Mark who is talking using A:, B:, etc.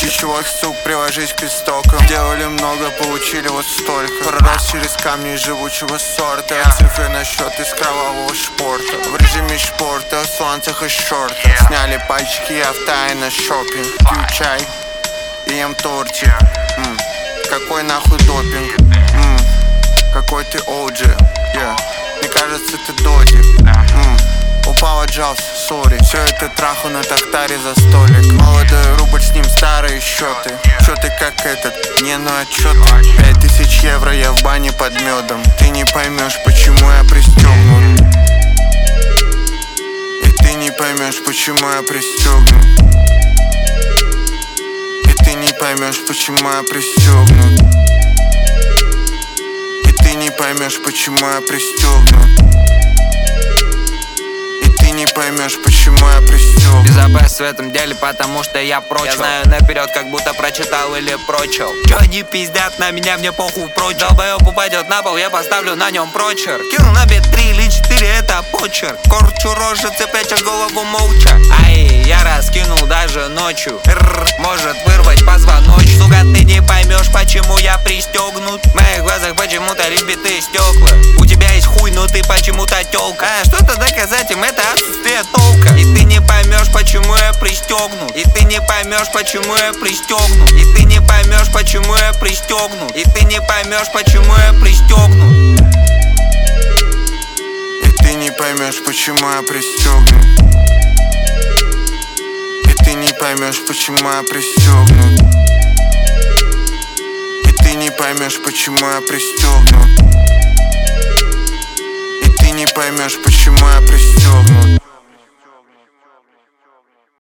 A: И чего, сук, приложись к истокам. Делали много, получили вот столько. Пророс через камни живучего сорта. Цифры на счет из кровавого шпорта. В режиме шпорта, в сланцах и шортах. Сняли пальчики, я в тайна шопинг. Пью чай и ем тортик. Какой нахуй допинг? Какой ты OG, мне кажется, ты додик. Упал, отжался, сори. Все это траху на тахтаре за столик. Молодой рубль, с ним старые счеты. Чё ты как этот? Не, ну а чё ты? 5000 евро я в бане под медом. Ты не поймешь, почему я пристегнут. И ты не поймешь, почему я пристегнут. И ты не поймешь, почему я пристегнут. И ты не поймешь, почему я пристегнут. Не поймешь, почему я пристёгнут.
B: Безопасность в этом деле, потому что я прочил. Я знаю наперед, как будто прочитал или прочил. Чё они пиздят на меня, мне похуй прочь. Долбоёб упадет на пол, я поставлю на нем прочерк. Кину на бит 3 или 4, это почерк. Корчу рожицы, пряча голову молча. Ай, я раскинул даже ночью. Может вырвать позвоночник. Сука, ты не поймешь, почему я пристегнут. В моих глазах почему-то лишь битые стекла. У тебя есть хуй, но ты почему-то тёлка. А что-то доказать им, это отсутствие толка. И ты не поймешь, почему я пристегнут. И ты не поймешь, почему я пристегнут. И ты не поймешь, почему я пристегнут. И ты не поймешь, почему я пристегнут.
A: И ты не поймешь, почему я пристегнут. И ты не поймешь, почему я пристегнут. И ты не поймешь, почему я пристегнут. И ты не поймешь, почему я пристегнут.